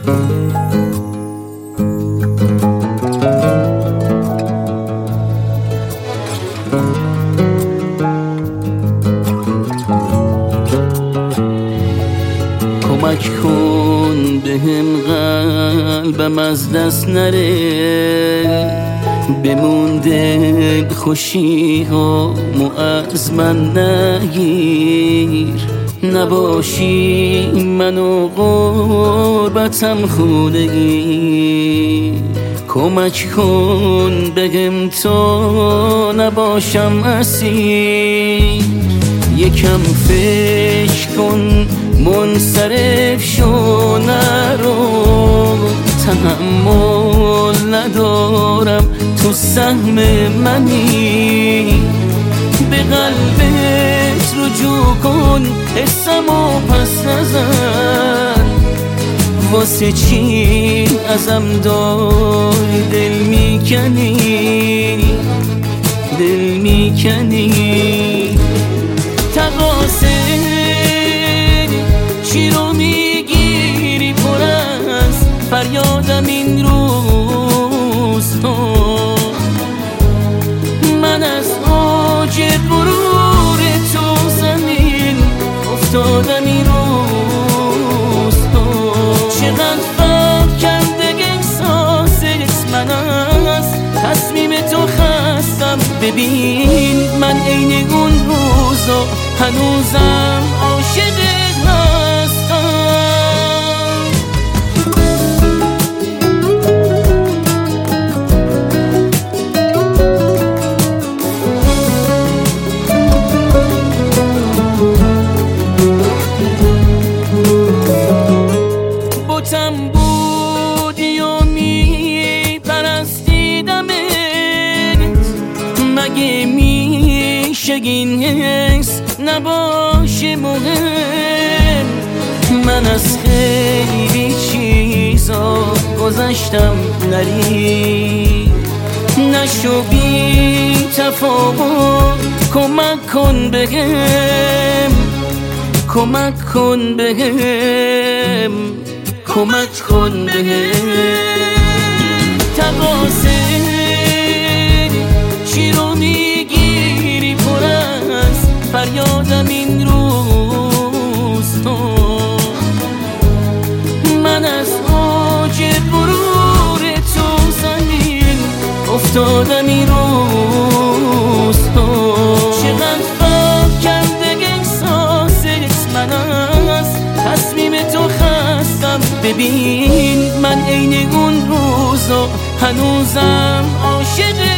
کمک کن بهم قلبم از دست نره، بمونده خوشی هامو از من نگیر، نباشی منو غربتم خونگی. کمک کن بگم تو نباشم اسیر، یکم فکر کن منصرف شو نرو، تحمل ندارم تو سهم منی، به قلبت رجوع کن حسمو پس نزن، واسه چی ازم داری دل میکنی، دل میکنی. تقاصر چی رو میگیری پر از فریادم این روزها، من از اوج غرور تو زمین افتادم این روزها، چقدر فرق کرده احساست من از تصمیم تو خستم. ببین من عین اون روزا هنوزم عاشقت میشه این حس نباشه مهم، من از خیلی چیزا گذشتم نری، نشو بی تفاوت کمک کن بهم، کمک کن بهم، کمک کن بهم. تقاصر چی رو میگیری پر از فریادم این روزها، من از اوج غرور تو زمین افتادم این روزها، چقدر فرق کرده احساست من از تصمیم تو خستم. ببین من عین اون روزا هنوزم عاشقت